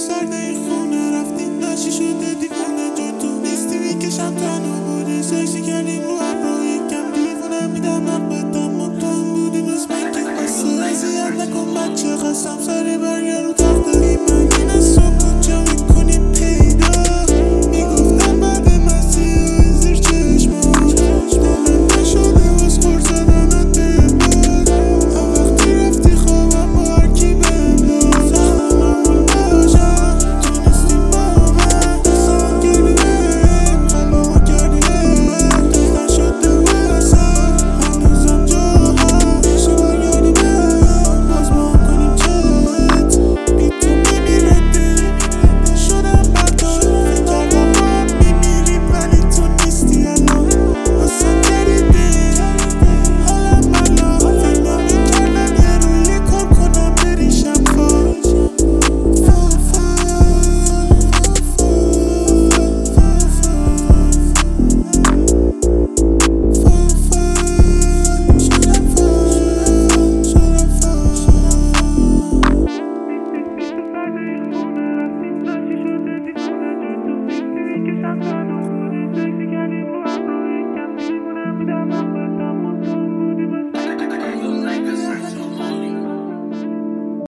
سرد این خونه رفتی نشی شده دیوونه جای تو نیستی میکشم تنها بودی سکسی کردیم رو ابرو یکم دیوونه میدم حق بدم ما تو هم بودیم از من که بسه اذیت نکن بچه خستم سری برگر رو تخت من این از صبح جا میکنی پیدا میگفتم بعد مسیح زیر چشمات دلم نشده باز خور زدنت به باد وقتی رفتی خوابم با هرکی بهم داد معمول باشم تو نیستی با من دستم کردی بهم قلبمو کردی له دست نشده واسم هنوزم جا هست شو برگردی بهم باز ما هم کنیم چت بی تو میمیره دل شدم بردار فکر کردم ما هم میمیریم ولی تو نیستی الان واسم جدیده حالم بلا فکر نمیکردم یه روی کار کنم بریشم فاش شدم فاش